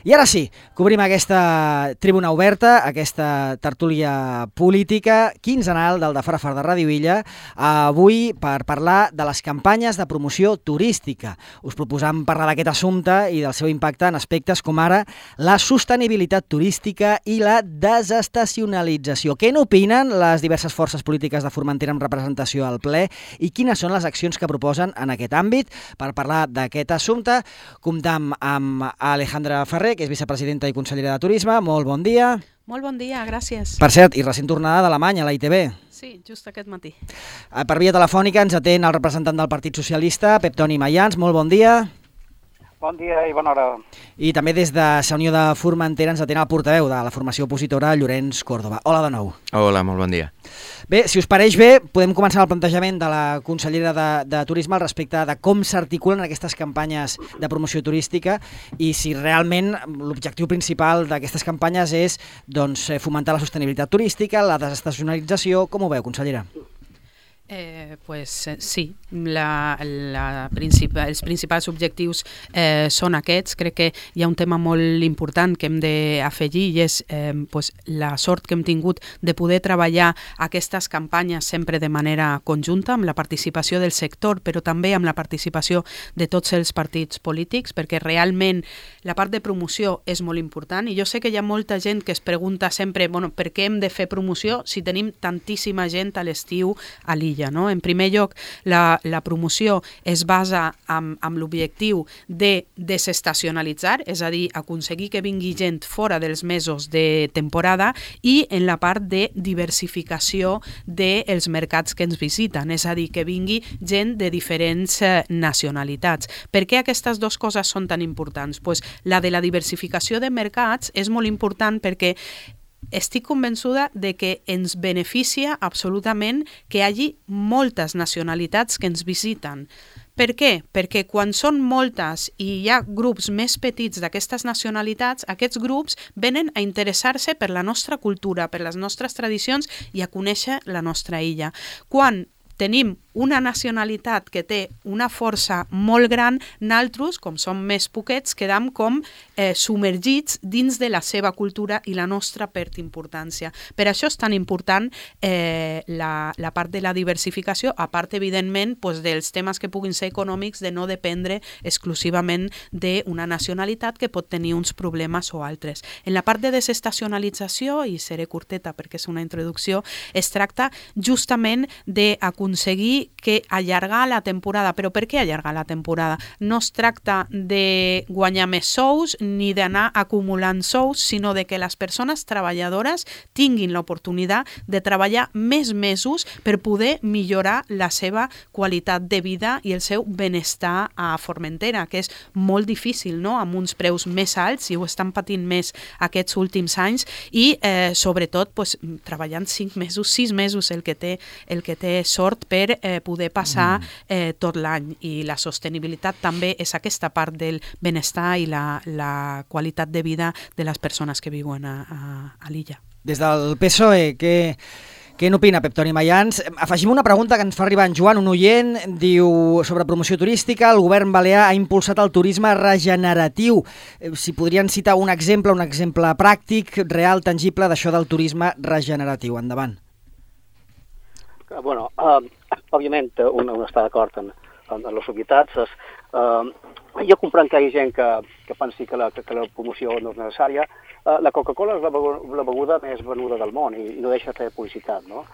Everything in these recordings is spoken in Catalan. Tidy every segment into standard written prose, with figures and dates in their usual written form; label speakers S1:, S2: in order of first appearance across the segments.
S1: I ara sí, cobrim aquesta tribuna oberta, aquesta tertúlia política quinzenal del de Fora Fora de Ràdio Illa, avui per parlar de les campanyes de promoció turística. Us proposam parlar d'aquest assumpte i del seu impacte en aspectes com ara la sostenibilitat turística i la desestacionalització. Què n'opinen les diverses forces polítiques de Formentera amb representació al ple i quines són les accions que proposen en aquest àmbit? Per parlar d'aquest assumpte, comptam amb Alejandra Ferrer, que és vicepresidenta i consellera de Turisme. Molt bon dia.
S2: Molt bon dia, gràcies.
S1: Per cert, i recent tornada d'Alemanya, a la ITV.
S2: Sí, just aquest matí.
S1: Per via telefònica ens atén el representant del Partit Socialista, Pep Toni Mayans. Molt bon dia.
S3: Bon dia i bona hora. I
S1: també des de la Unió de Formentera ens atén el portaveu de la formació opositora, Llorenç Córdoba. Hola de nou.
S4: Hola, molt bon dia.
S1: Bé, si us pareix bé, podem començar el plantejament de la consellera de Turisme al respecte de com s'articulen aquestes campanyes de promoció turística i si realment l'objectiu principal d'aquestes campanyes és fomentar la sostenibilitat turística, la desestacionalització. Com ho veu, consellera?
S2: Sí, els principals objectius són aquests. Crec que hi ha un tema molt important que hem d'afegir i és la sort que hem tingut de poder treballar aquestes campanyes sempre de manera conjunta, amb la participació del sector, però també amb la participació de tots els partits polítics, perquè realment la part de promoció és molt important i jo sé que hi ha molta gent que es pregunta sempre per què hem de fer promoció si tenim tantíssima gent a l'estiu a l'illa. No? En primer lloc, la promoció es basa en l'objectiu de desestacionalitzar, és a dir, aconseguir que vingui gent fora dels mesos de temporada i en la part de diversificació dels mercats que ens visiten, és a dir, que vingui gent de diferents nacionalitats. Per què aquestes dues coses són tan importants? La de la diversificació de mercats és molt important perquè estic convençuda de que ens beneficia absolutament que hi hagi moltes nacionalitats que ens visiten. Per què? Perquè quan són moltes i hi ha grups més petits d'aquestes nacionalitats, aquests grups venen a interessar-se per la nostra cultura, per les nostres tradicions i a conèixer la nostra illa. Quan tenim una nacionalitat que té una força molt gran, nosaltres, com som més poquets, quedam com submergits dins de la seva cultura i la nostra perd importància. Per això és tan important la part de la diversificació, a part, evidentment, dels temes que puguin ser econòmics, de no dependre exclusivament d'una nacionalitat que pot tenir uns problemes o altres. En la part de desestacionalització, i seré curteta perquè és una introducció, es tracta justament d'aconseguir que allargar la temporada. Però per què allargar la temporada? No es tracta de guanyar més sous ni d'anar acumulant sous, sinó de que les persones treballadores tinguin l'oportunitat de treballar més mesos per poder millorar la seva qualitat de vida i el seu benestar a Formentera, que és molt difícil, no? Amb uns preus més alts i ho estan patint més aquests últims anys i sobretot treballant 5 mesos, 6 mesos el que té sort per poder passar tot l'any. I la sostenibilitat també és aquesta part del benestar i la qualitat de vida de les persones que viuen a l'illa.
S1: Des del PSOE, què n'opina Pep Toni Mayans? Afegim una pregunta que ens fa arribar en Joan, un oient, diu sobre promoció turística, el govern balear ha impulsat el turisme regeneratiu. Si podrien citar un exemple pràctic, real, tangible d'això del turisme regeneratiu. Endavant.
S3: Bueno, òbviament un està d'acord en les obvietats. Jo comprenc que hi ha gent que pensi que la promoció no és necessària. La Coca-Cola és la beguda més venuda del món i no deixa de fer publicitat, no?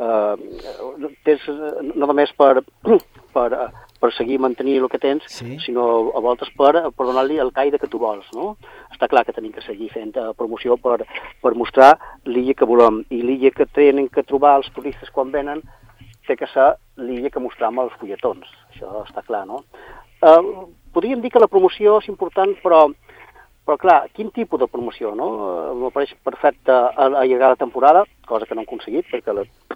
S3: No només per seguir mantenir el que tens, sí, sinó a voltes per donar-li el caire que tu vols, no? Està clar que tenim que seguir fent promoció per mostrar l'illa que volem i l'illa que tenen que trobar els turistes quan venen té que ser l'illa que mostram als fulletons, això està clar, no? Podríem dir que la promoció és important, però clar, quin tipus de promoció, no? M'ho pareix perfecte allargar la temporada, cosa que no hem aconseguit, perquè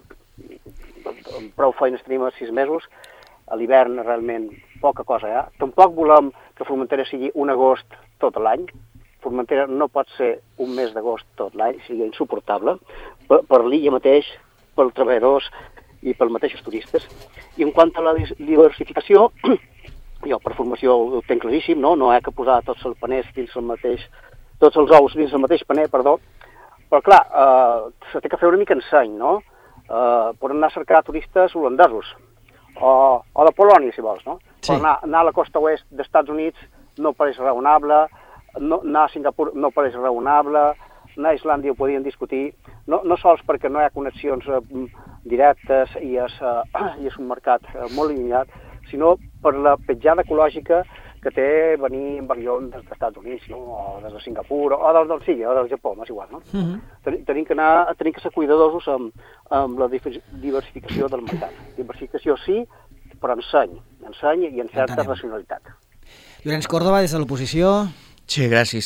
S3: prou feines tenim a 6 mesos, a l'hivern realment poca cosa hi ha. Tampoc volem que Formentera sigui un agost tot l'any. Formentera no pot ser un mes d'agost tot l'any, sigui insuportable, per l'illa mateix, pels treballadors i pels mateixos turistes. I en quant a la diversificació, jo per formació ho tenc claríssim, no hi ha que posar tots els paners dins el mateix tots els ous dins el mateix paner, perdó, però clar, se té que fer una mica enseny, no? Poden anar a cercar turistes holandesos, o de Polònia, si vols, no? Sí. Però anar a la costa oest dels Estats Units no pareix raonable, anar a Singapur no pareix raonable, anar a Islàndia ho podien discutir, no sols perquè no hi ha connexions directes i és un mercat molt llunyat, sinó per la petjada ecològica que té venir en avió dels Estats Units, no? O des de Singapur, o del Japó, és igual, no? Tenim que ser cuidadosos amb la diversificació del mercat. Diversificació sí, però enseny i en certa racionalitat.
S1: Llorenç Córdoba, des de l'oposició.
S4: Sí, gràcies.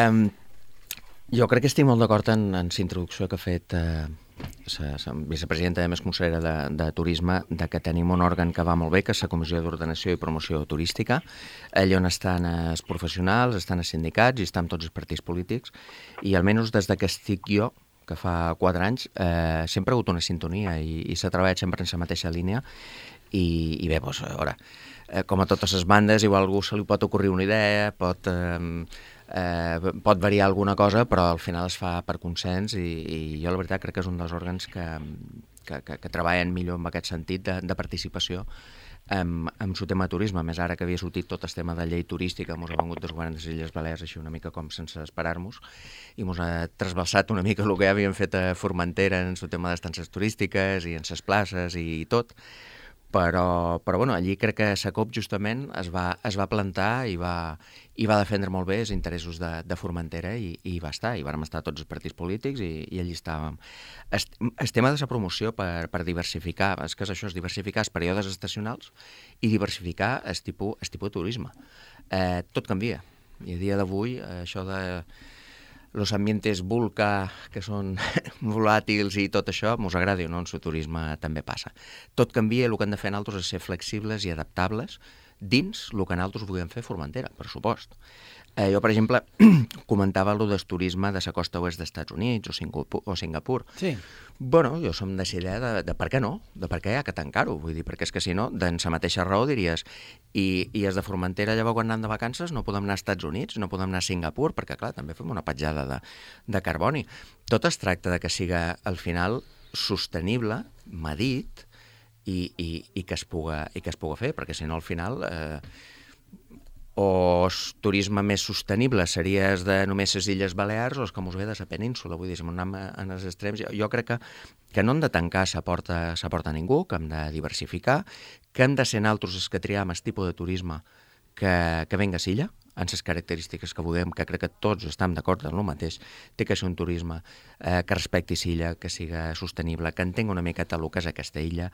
S4: Jo crec que estic molt d'acord en la introducció que ha fet la vicepresidenta i més consellera de Turisme, de que tenim un òrgan que va molt bé, que és la Comissió d'Ordenació i Promoció Turística, allà on estan els professionals, estan els sindicats i estan tots els partits polítics, i almenys des que estic jo, que fa 4 anys, sempre ha hagut una sintonia i s'ha treballat sempre en la mateixa línia, i bé, doncs, a veure, com a totes les bandes, igual a algú se li pot ocorrir una idea, pot variar alguna cosa, però al final es fa per consens i jo la veritat crec que és un dels òrgans que treballen millor en aquest sentit de participació amb el tema turisme. A més, ara que havia sortit tot el tema de llei turística, ens ha vengut del govern de les Illes Balears així una mica com sense esperar-nos i ens ha trasbalsat una mica el que havíem fet a Formentera en el tema d'estances turístiques i en les places i tot. Però bueno, allí crec que la COP justament es va plantar i va defendre molt bé els interessos de Formentera i va estar, i vàrem estar tots els partits polítics i allí estàvem. El tema de la promoció per diversificar, és que és això, és diversificar els períodes estacionals i diversificar el tipus de turisme. Tot canvia, i a dia d'avui això de los ambientes vulca, que són volàtils i tot això, mos agradi o no, en el turisme també passa. Tot canvia i el que hem de fer nosaltres és ser flexibles i adaptables dins el que nosaltres vulguem fer a Formentera, per supost. Jo, per exemple, comentava el del turisme de la costa oest dels Estats Units o Singapur.
S1: Sí.
S4: Bueno, jo som de la idea de per què no, de per què hi ha que tancar-ho, vull dir, perquè és que si no, de la mateixa raó diries, i els de Formentera llavors quan anem de vacances no podem anar als Estats Units, no podem anar a Singapur, perquè clar, també fem una petjada de carboni. Tot es tracta de que siga al final sostenible, medit, i que es puga fer, perquè si no al final o el turisme més sostenible seria de només les Illes Balears o els que mos ve de la península, vull dir, si anem en els extrems, jo crec que no hem de tancar la porta a ningú, que hem de diversificar, que hem de ser nosaltres els que triem el tipus de turisme que venga a l'illa, en les característiques que vulguem, que crec que tots estem d'acord en el mateix. Té que ser un turisme que respecti l'illa, que siga sostenible, que entengui una miqueta el que és aquesta illa,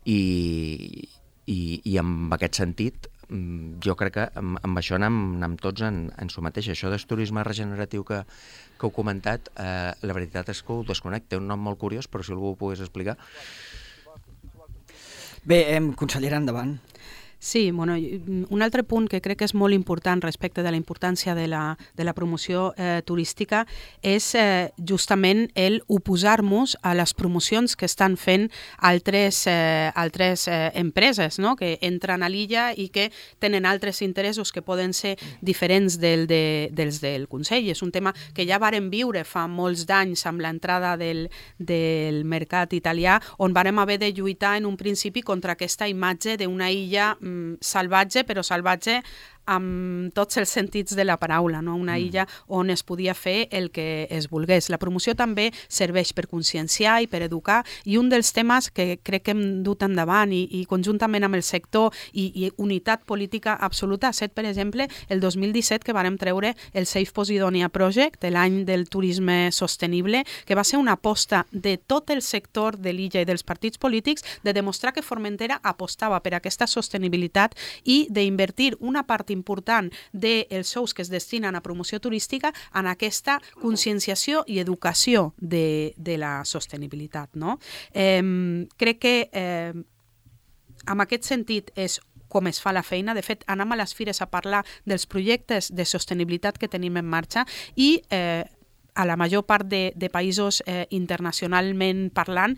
S4: i en aquest sentit jo crec que amb això anem tots en el mateix. Això del turisme regeneratiu que heu comentat, la veritat és que ho desconec. Té un nom molt curiós, però si algú ho pogués explicar.
S1: Bé, consellera, endavant.
S2: Sí, bueno, un altre punt que crec que és molt important respecte de la importància de la promoció turística és justament el oposar-nos a les promocions que estan fent altres empreses, no? Que entren a l'illa i que tenen altres interessos que poden ser diferents dels del Consell. És un tema que ja vàrem viure fa molts d'anys amb l'entrada del mercat italià, on vàrem haver de lluitar en un principi contra aquesta imatge d'una illa salvatge, però salvatge amb tots els sentits de la paraula, no? Una illa on es podia fer el que es volgués. La promoció també serveix per conscienciar i per educar, i un dels temes que crec que hem dut endavant i conjuntament amb el sector i unitat política absoluta ha estat, per exemple, el 2017 que vàrem treure el Safe Posidonia Project, l'any del turisme sostenible, que va ser una aposta de tot el sector de l'illa i dels partits polítics de demostrar que Formentera apostava per aquesta sostenibilitat i d'invertir una part important dels sous que es destinen a promoció turística en aquesta conscienciació i educació de la sostenibilitat, no? Crec que en aquest sentit és com es fa la feina. De fet, anem a les fires a parlar dels projectes de sostenibilitat que tenim en marxa i a la major part de països internacionalment parlant,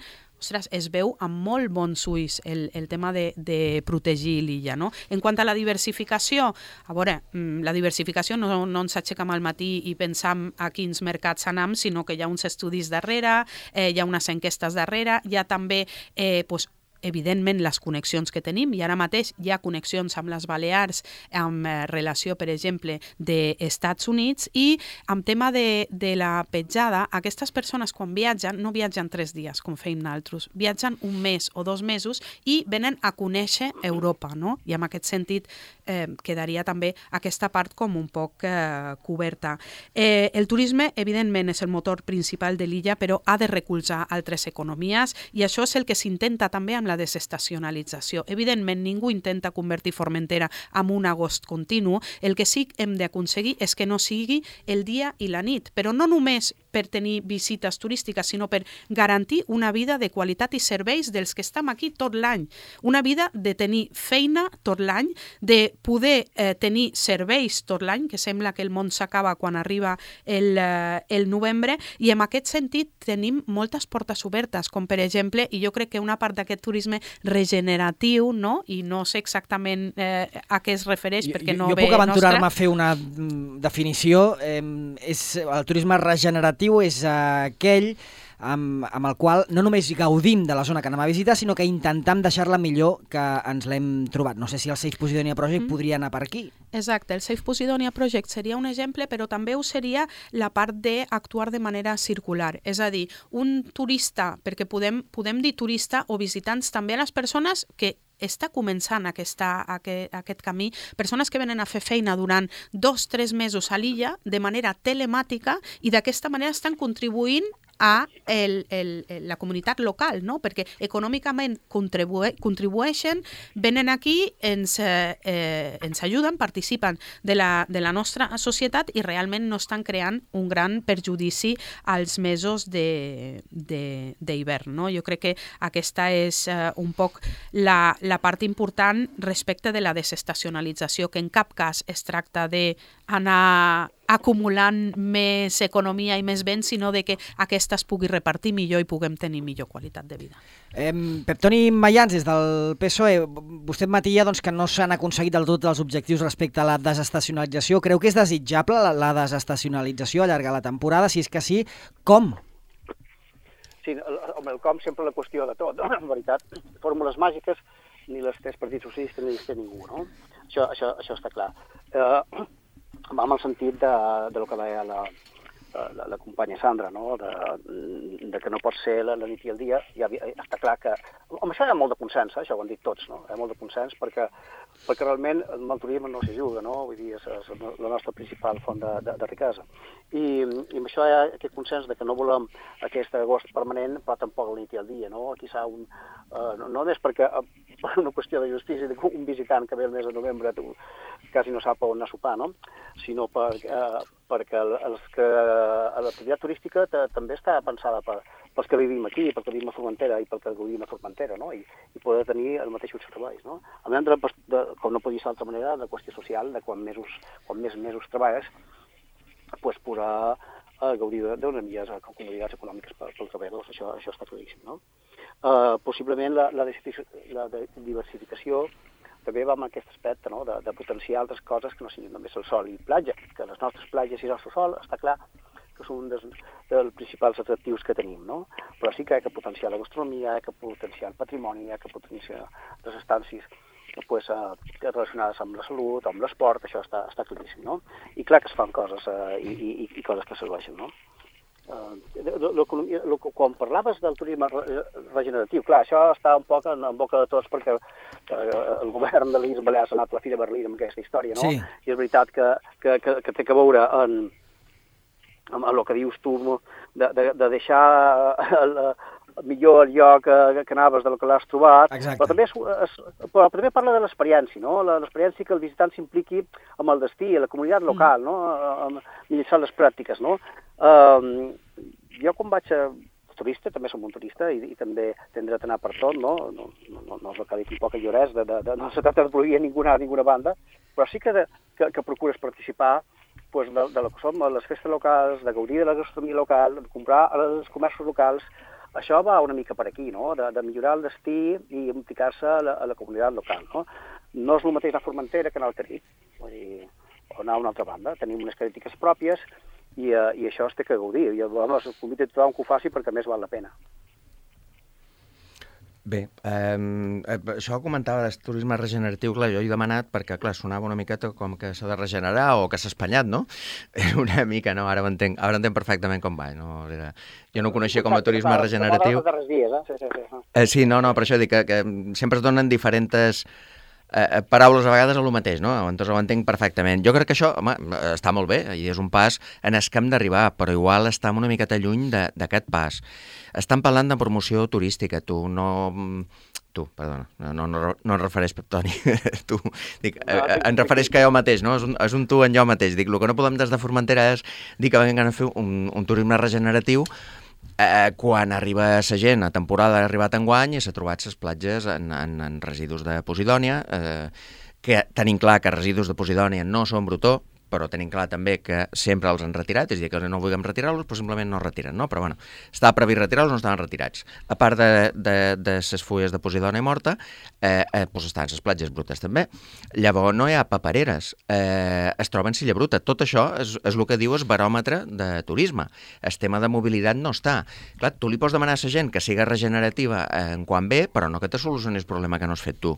S2: ostres, es veu amb molt bons ulls el tema de protegir l'illa, no? En quant a la diversificació, a veure, la diversificació no ens aixequem al matí i pensam a quins mercats anem, sinó que hi ha uns estudis darrere, hi ha unes enquestes darrere, hi ha també evidentment les connexions que tenim, i ara mateix hi ha connexions amb les Balears amb relació, per exemple, d'Estats Units, i amb tema de la petjada, aquestes persones quan viatgen, no viatgen 3 dies, com feim nosaltres, viatgen 1 mes o 2 mesos i venen a conèixer Europa, no? I en aquest sentit quedaria també aquesta part com un poc coberta. El turisme, evidentment, és el motor principal de l'illa, però ha de recolzar altres economies, i això és el que s'intenta també amb la desestacionalització. Evidentment, ningú intenta convertir Formentera en un agost continu. El que sí que hem d'aconseguir és que no sigui el dia i la nit, però no només per tenir visites turístiques, sinó per garantir una vida de qualitat i serveis dels que estem aquí tot l'any. Una vida de tenir feina tot l'any, de poder tenir serveis tot l'any, que sembla que el món s'acaba quan arriba el novembre, i en aquest sentit tenim moltes portes obertes, com per exemple, i jo crec que una part d'aquest turisme regeneratiu, no? I no sé exactament a què es refereix, perquè no ve nostre.
S1: Jo puc aventurar-me a fer una definició. El turisme regeneratiu és aquell amb el qual no només gaudim de la zona que anem a visitar, sinó que intentam deixar-la millor que ens l'hem trobat. No sé si el Safe Posidonia Project podria anar per aquí.
S2: Exacte, el Safe Posidonia Project seria un exemple, però també ho seria la part d'actuar de manera circular. És a dir, un turista, perquè podem dir turista o visitants també a les persones que està començant aquest camí, persones que venen a fer feina durant 2-3 mesos a l'illa de manera telemàtica, i d'aquesta manera estan contribuint a la comunitat local, no? Perquè econòmicament contribueixen, venen aquí, ens ajuden, participen de la nostra societat i realment no estan creant un gran perjudici als mesos d'hivern, no? Jo crec que aquesta és un poc la part important respecte de la desestacionalització, que en cap cas es tracta d'anar acumulant més economia i més béns, sinó de que aquesta es pugui repartir millor i puguem tenir millor qualitat de vida.
S1: Pep Toni Mayans, des del PSOE, vostè admetia que no s'han aconseguit del tot els objectius respecte a la desestacionalització. Creu que és desitjable la desestacionalització, allargar la temporada? Si és que sí, com?
S3: Sí, el com sempre la qüestió de tot, en veritat. Fórmules màgiques ni les té el Partit Socialista ni les té ningú, no? Això està clar. Va en el sentit del que deia la companya Sandra, no? De que no pot ser la nit i el dia. Ja està clar que... Amb això hi ha molt de consens, això ho han dit tots, no? Hi ha molt de consens perquè realment amb el turisme no s'hi juga, no? Vull dir, és la nostra principal font de riquesa. I amb això hi ha aquest consens de que no volem aquest agost permanent, però tampoc la nit i el dia, no? Aquí s'ha no només perquè per una qüestió de justícia, un visitant que ve el mes de novembre quasi no sap on anar a sopar, no? Sinó perquè l'activitat turística també està pensada pels que vivim aquí, pel que vivim a Formentera i pel que vivim a Formentera, no? I poder tenir els mateixos serveis, no? A més, com no podia ser d'altra manera, la qüestió social, de quan més mesos treballes, doncs posar a gaudir d'unes millors comoditats econòmiques pels treballadors, això està claríssim, no? Possiblement la diversificació també va amb aquest aspecte, no? De potenciar altres coses que no siguin només el sol i platja, que les nostres platges i el nostre sol està clar que són un dels principals atractius que tenim, no? Però sí que hi ha que potenciar la gastronomia, hi ha que potenciar el patrimoni, hi ha que potenciar les estàncies relacionades amb la salut, amb l'esport, això està claríssim, no? I clar que es fan coses i coses que serveixen, no? Quan parlaves del turisme regeneratiu, clar, això està un poc en boca de tots perquè el govern de l'Illes Balears ha anat a la Fira de Berlín amb aquesta història, no? Sí. I és veritat que té que veure amb el que dius tu, de deixar millor el lloc que anaves del que l'has trobat. Exacte. Però també parla de l'experiència, no? L'experiència que el visitant s'impliqui amb el destí, a la comunitat local, no? Mitjançant les pràctiques, no? Jo quan vaig a turista, també som un turista i també tindré d'anar per tot, no? No és el que ha dit un poc a Llorès, no se tracta de prohibir a ninguna banda, però sí que procures participar de lo que són les festes locals, de gaudir de la gastronomia local, de comprar als comerços locals, això va una mica per aquí, no? De millorar el destí i implicar-se a la comunitat local, no? No és el mateix a Formentera que anar al Carib, vull dir, o anar a una altra banda. Tenim unes característiques pròpies i això es té que gaudir. Jo, us convido a tothom que ho faci perquè més val la pena.
S4: Bé, això comentava del turisme regeneratiu, clar, jo he demanat perquè, clar, sonava una miqueta com que s'ha de regenerar o que s'ha espanyat, no? Una mica, no? Ara ho entenc perfectament com va. No? Jo no ho coneixia com a turisme regeneratiu. Sí, no, per això dic que sempre es donen diferents paraules a vegades a lo mateix, no? Entonces ho entenc perfectament. Jo crec que això, home, està molt bé i és un pas en el que hem d'arribar, però igual estem una miqueta lluny d'aquest pas. Estan parlant de promoció turística, perdona, no em refereix, Toni, tu, dic, em refereix que jo mateix, no? És un tu en jo mateix. Dic, el que no podem des de Formentera és dir que venguem a fer un turisme regeneratiu quan arriba la gent a temporada, ha arribat enguany i s'ha trobat les platges en residus de Posidònia, que tenim clar que residus de Posidònia no són brutó, però tenim clar també que sempre els han retirat, és a dir, que no vulguem retirar-los, però simplement no es retiren, no? Però bueno, estava previst retirar-los, no estaven retirats. A part de les fulles de Posidònia morta, doncs estan les platges brutes també. Llavors no hi ha papereres, es troba en silla bruta. Tot això és el que diu el baròmetre de turisme. El tema de mobilitat no està. Clar, tu li pots demanar a la gent que siga regenerativa en quan ve, però no que te solucionis el problema que no has fet tu.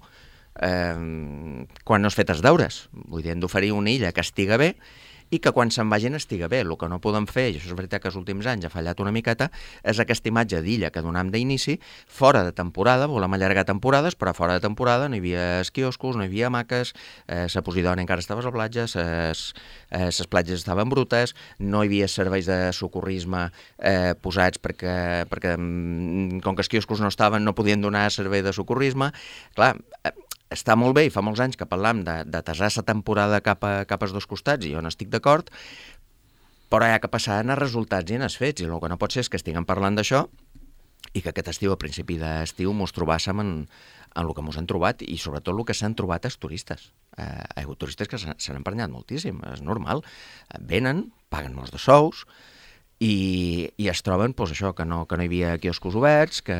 S4: Quan no has fet els deures. Vull dir, hem d'oferir una illa que estiga bé i que quan se'n vagin estiga bé. El que no podem fer, i això és veritat que els últims anys ha fallat una miqueta, és aquesta imatge d'illa que donam d'inici, fora de temporada, volem allargar temporades, però fora de temporada no hi havia quioscos, no hi havia hamaques, la Posidònia encara estava a la platja, les platges estaven brutes, no hi havia serveis de socorrisme posats perquè com que els quioscos no estaven, no podien donar servei de socorrisme. Clar, està molt bé i fa molts anys que parlam de tasar la temporada cap als dos costats i jo no estic d'acord, però hi ha que passar en els resultats i en els fets, i el que no pot ser és que estiguem parlant d'això i que aquest estiu, a principi d'estiu, mos trobàssim en el que mos han trobat i sobretot el que s'han trobat els turistes. Hi ha hagut turistes que s'han emprenyat moltíssim, és normal. Venen, paguen molts de sous, i es troben això, que no hi havia quioscos oberts, que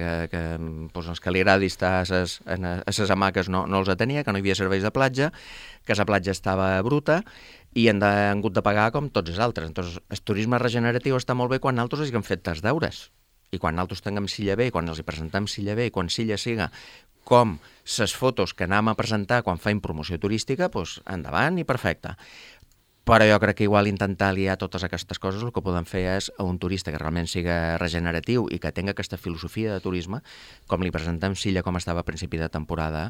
S4: els que li agradi estar a les hamaques no els tenia, que no hi havia serveis de platja, que la platja estava bruta i han hagut de pagar com tots els altres. Entonces, el turisme regeneratiu està molt bé quan nosaltres hagin fet els deures i quan nosaltres tinguem silla bé, quan els hi presentem silla bé i quan silla siga com les fotos que anem a presentar quan fem promoció turística, doncs endavant i perfecte. Però jo crec que igual intentar aliar totes aquestes coses el que podem fer és a un turista que realment siga regeneratiu i que tingui aquesta filosofia de turisme, com li presentem Silla com estava a principi de temporada,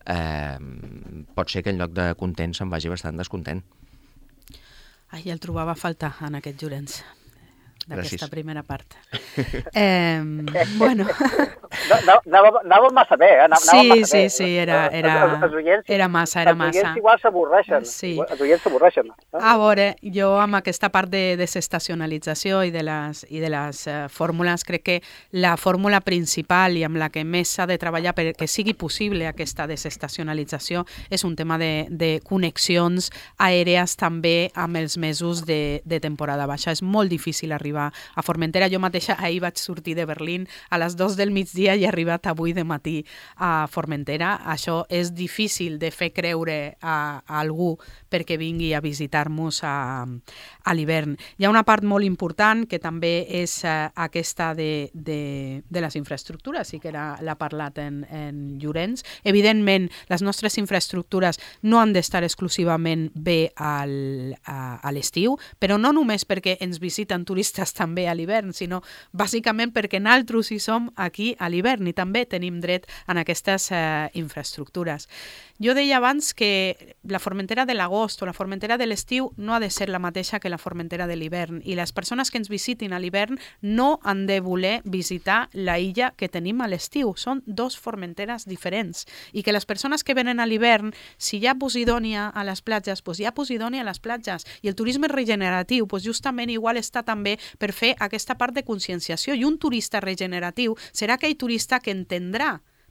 S4: pot ser que en lloc de content se'n vagi bastant descontent.
S2: Ai, el trobava a faltar en aquest Llorenç, d'aquesta primera part. Bueno...
S3: Anàvem massa bé,
S2: Sí, era massa.
S3: Els oients igual s'avorreixen. Els oients s'avorreixen.
S2: A veure, jo amb aquesta part de desestacionalització i de les fórmules, crec que la fórmula principal i amb la que més s'ha de treballar perquè sigui possible aquesta desestacionalització és un tema de connexions aèries també amb els mesos de temporada baixa. És molt difícil arribar a Formentera. Jo mateixa ahir vaig sortir de Berlín a les 2 del migdia i he arribat avui de matí a Formentera. Això és difícil de fer creure a algú perquè vingui a visitar-nos a l'hivern. Hi ha una part molt important que també és aquesta de les infraestructures, i que l'ha parlat en Llorenç. Evidentment, les nostres infraestructures no han d'estar exclusivament bé a l'estiu, però no només perquè ens visiten turistes també a l'hivern, sinó bàsicament perquè nosaltres hi som aquí a l'hivern i també tenim dret en aquestes infraestructures. Jo deia abans que la Formentera de l'agost o la Formentera de l'estiu no ha de ser la mateixa que la Formentera de l'hivern, i les persones que ens visitin a l'hivern no han de voler visitar la illa que tenim a l'estiu. Són dos Formenteres diferents, i que les persones que venen a l'hivern, si hi ha Posidònia a les platges, doncs hi ha Posidònia a les platges, i el turisme regeneratiu doncs justament igual està també per fer aquesta part de conscienciació, i un turista regeneratiu serà aquell turista que entendrà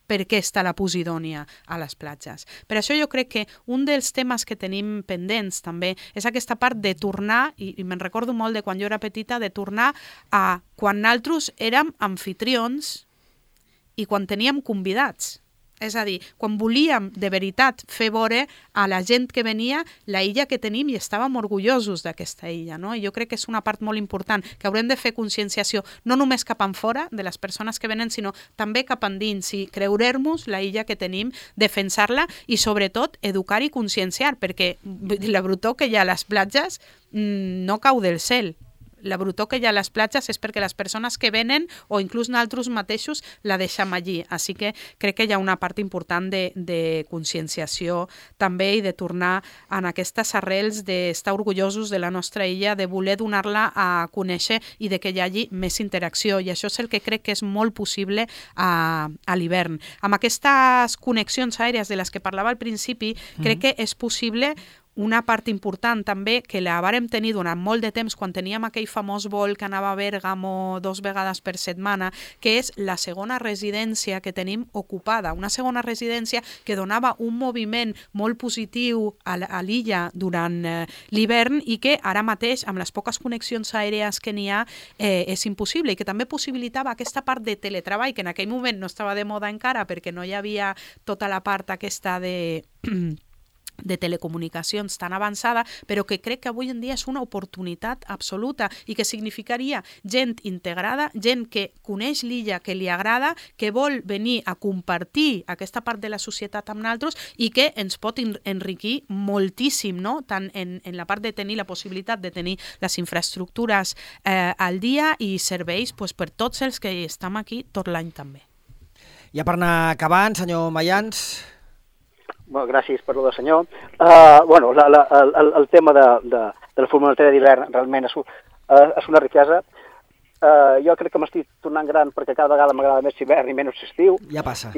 S2: per què està la posidònia a les platges. Per això jo crec que un dels temes que tenim pendents també és aquesta part de tornar, i me'n recordo molt de quan jo era petita, de tornar a quan nosaltres érem anfitrions i quan teníem convidats. És a dir, quan volíem de veritat fer veure a la gent que venia la illa que tenim i estàvem orgullosos d'aquesta illa, no? I jo crec que és una part molt important, que haurem de fer conscienciació no només cap enfora de les persones que venen, sinó també cap endins, i creurer-nos la illa que tenim, defensar-la i sobretot educar i conscienciar, perquè la brutor que hi ha a les platges no cau del cel. La brutor que hi ha a les platges és perquè les persones que venen o inclús nosaltres mateixos la deixem allí. Així que crec que hi ha una part important de conscienciació també i de tornar en aquestes arrels d'estar orgullosos de la nostra illa, de voler donar-la a conèixer i de que hi hagi més interacció. I això és el que crec que és molt possible a l'hivern. Amb aquestes connexions aèries de les que parlava al principi, crec que és possible una part important també, que la vàrem tenir durant molt de temps quan teníem aquell famós vol que anava a Bèrgamo 2 vegades per setmana, que és la segona residència que tenim ocupada. Una segona residència que donava un moviment molt positiu a l'illa durant l'hivern i que ara mateix, amb les poques connexions aèries que n'hi ha, és impossible, i que també possibilitava aquesta part de teletreball, que en aquell moment no estava de moda encara perquè no hi havia tota la part aquesta de telecomunicacions tan avançada, però que crec que avui en dia és una oportunitat absoluta i que significaria gent integrada, gent que coneix l'illa, que li agrada, que vol venir a compartir aquesta part de la societat amb nosaltres i que ens pot enriquir moltíssim, no? Tant en la part de tenir la possibilitat de tenir les infraestructures al dia i serveis per tots els que estem aquí tot l'any també.
S1: Ja per anar acabant, senyor Mayans.
S3: Bueno, gràcies per lo de senyor. El tema de la formatera d'hivern realment és una riquesa. Jo crec que m'estic tornant gran perquè cada vegada m'agrada més l'hivern i menys l'estiu.
S1: Ja passa.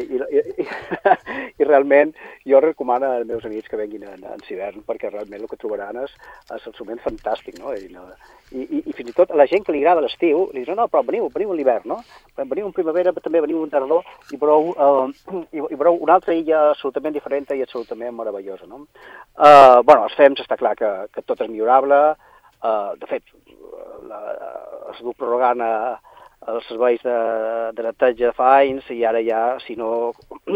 S3: I realment jo recomano als meus amics que venguin en l'hivern perquè realment el que trobaran és absolutament fantàstic, no? I fins i tot a la gent que li agrada l'estiu li diuen, no, però veniu a l'hivern, no? Veniu en primavera, però també veniu en tardor i veureu una altra illa absolutament diferent i absolutament meravellosa, no? Els FEMS està clar que tot és millorable. De fet, es du prorrogant els serveis de neteja fa anys i ara ja, si no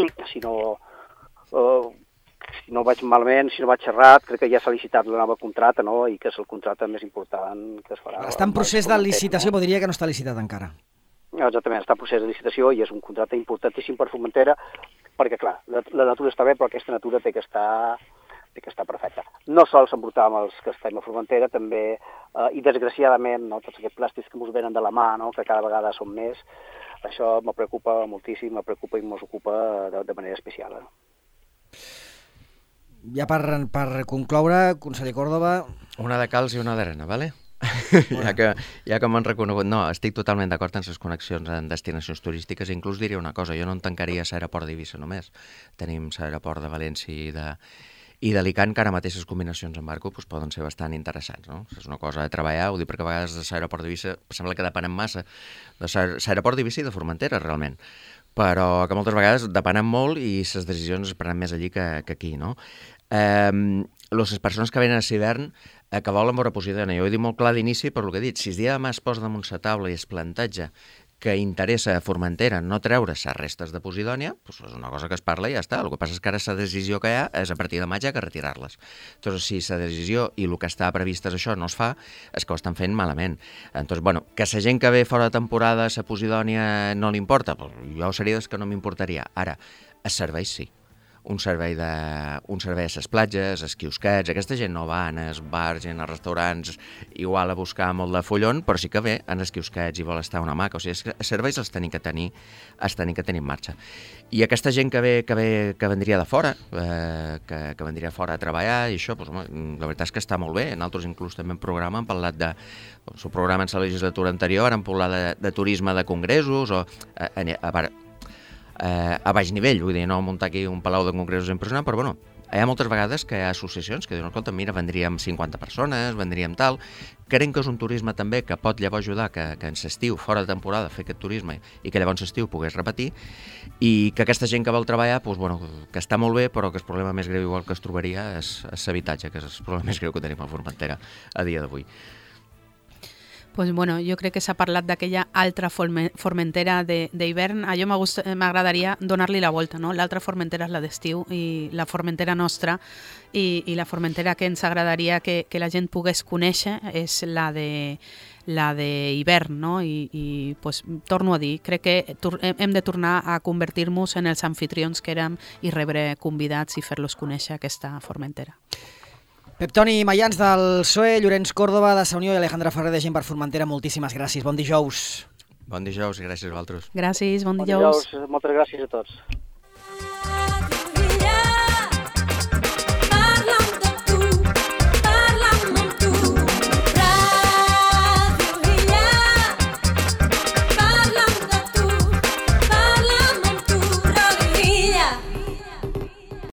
S3: vaig malament, si no vaig errat, crec que ja s'ha licitat la nova contracte, no? I que és el contracte més important que es farà.
S1: Està en procés de licitació, però diria que no està licitat encara.
S3: Exactament, està en procés de licitació i és un contracte importantíssim per Formentera, perquè clar, la natura està bé, però aquesta natura té que estar perfecta. No sols emportàvem els que estem a Formentera, també, i desgraciadament, no, tots aquests plàstics que ens venen de la mà, no, que cada vegada són més, això me preocupa moltíssim, me preocupa i ens ocupa de manera especial.
S1: Ja per concloure, conseller Córdoba...
S4: Una de calç i una d'arena, vale? Ja que m'han reconegut, no, estic totalment d'acord en les connexions en destinacions turístiques, inclús diria una cosa, jo no en tancaria l'aeroport d'Eivissa només, tenim l'aeroport de València i d'Alicant, que ara mateix les combinacions en barco poden ser bastant interessants, no? És una cosa de treballar, ho dic perquè a vegades de l'aeroport d'Eivissa sembla que depenem massa de l'aeroport d'Eivissa i de Formentera, realment, però que moltes vegades depenem molt i les decisions es prenen més allí que aquí, no? Les persones que venen a l'hivern que volen veure Posidònia, jo ho he dit molt clar d'inici per el que he dit, si el dia de demà es posa damunt la taula i es planteja que interessa a Formentera no treure les restes de Posidònia, és una cosa que es parla i ja està. El que passa és que ara la decisió que hi ha és a partir de maig que retirar-les. Llavors, si la decisió i el que està previst és això no es fa, és que ho estan fent malament. Llavors, que la gent que ve fora de temporada a Posidònia no li importa, jo seria dels que no m'importaria. Ara, els serveis sí. Un servei a les platges, als quiosquets, aquesta gent no va als bars i als restaurants igual a buscar molt de follon, però sí que ve als quiosquets i vol estar una maca. O sigui, els serveis els tenim que tenir en marxa. I aquesta gent que vendria de fora, que vendria fora a treballar i això, la veritat és que està molt bé. Nosaltres inclús també en programa hem parlat de... El programa en la legislatura anterior hem parlat de turisme de congressos o... a baix nivell, vull dir, no muntar aquí un palau de congressos impressionant, però hi ha moltes vegades que hi ha associacions que diuen, escolta, mira, vendríem 50 persones, vendríem tal. Creiem que és un turisme també que pot llavors ajudar que en l'estiu, fora de temporada, fer aquest turisme i que llavors l'estiu pogués repetir, i que aquesta gent que vol treballar, doncs, bueno, que està molt bé, però que el problema més greu igual que es trobaria és l'habitatge, que és el problema més greu que tenim a Formentera a dia d'avui.
S2: Pues bueno, jo crec que s'ha parlat d'aquella altra Formentera d'hivern. A jo m'agradaria donar-li la volta, no? L'altra Formentera és la d'estiu i la Formentera nostra i la Formentera que ens agradaria que la gent pogués conèixer és la d'hivern, no? I pues, torno a dir, crec que hem de tornar a convertir-nos en els anfitrions que érem i rebre convidats i fer-los conèixer aquesta Formentera.
S1: Pep Toni Mayans del PSOE, Llorenç Córdoba de Sa Unió i Alejandra Ferrer de Gent per Formentera, moltíssimes gràcies. Bon dijous.
S4: Bon dijous i gràcies a vosaltres.
S2: Gràcies, bon dijous.
S3: Moltes gràcies a tots.